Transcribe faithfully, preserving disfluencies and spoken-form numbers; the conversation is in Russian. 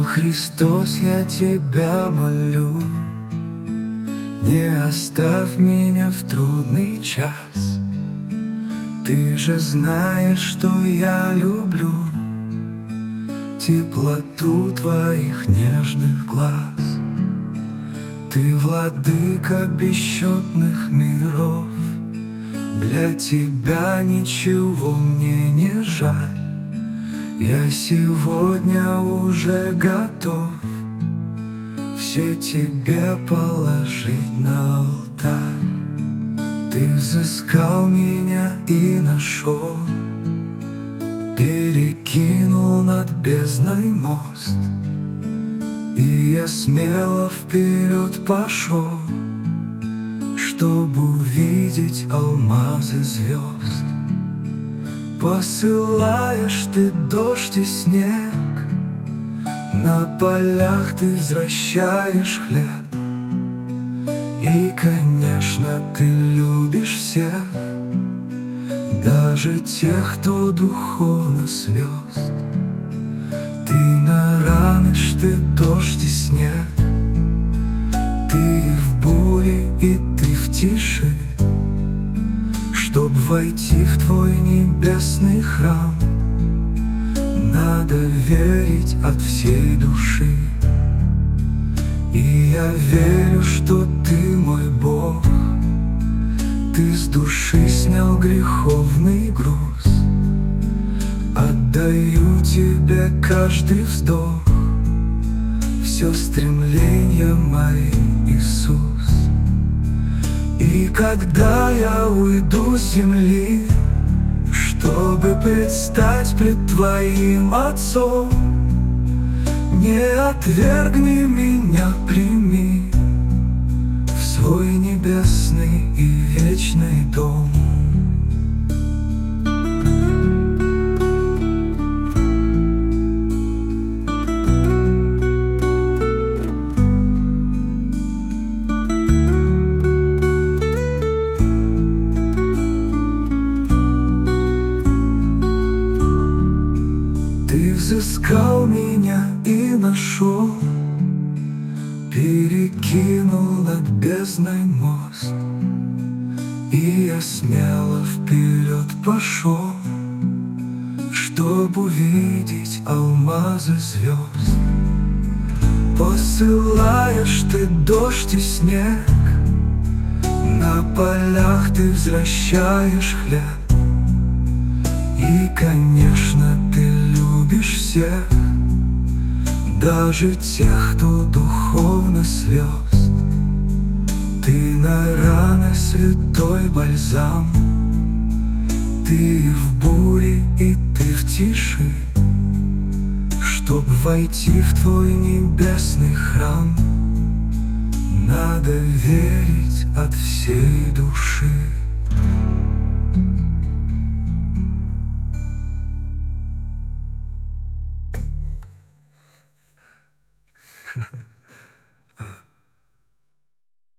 Христос, я Тебя молю, не оставь меня в трудный час. Ты же знаешь, что я люблю теплоту Твоих нежных глаз. Ты владыка бесчетных миров, для Тебя ничего мне не жаль. Я сегодня уже готов все Тебе положить на алтарь. Ты взыскал меня и нашел, перекинул над бездной мост, и я смело вперед пошел, чтобы увидеть алмазы звезд. Посылаешь Ты дождь и снег, на полях Ты возвращаешь хлеб. И, конечно, Ты любишь всех, даже тех, кто духовно звезд. Ты наранишь, Ты дождь и снег, Ты и в буре, и Ты в тиши. Чтоб войти в Твой небесный храм, надо верить от всей души. И я верю, что Ты мой Бог, Ты с души снял греховный груз. Отдаю Тебе каждый вздох, все стремления мои, Иисус. И когда я уйду с земли, чтобы предстать пред Твоим Отцом, не отвергни меня, прими в свой небесный и вечный дом. Ты взыскал меня и нашел, перекинул над бездной мост, и я смело вперед пошел, чтобы увидеть алмазы звезд. Посылаешь Ты дождь и снег, на полях Ты возвращаешь хлеб. И, конечно, Ты любишь всех, даже тех, кто духовно звезд. Ты на раны святой бальзам, Ты и в буре, и Ты в тиши. Чтоб войти в Твой небесный храм, надо верить от всей души.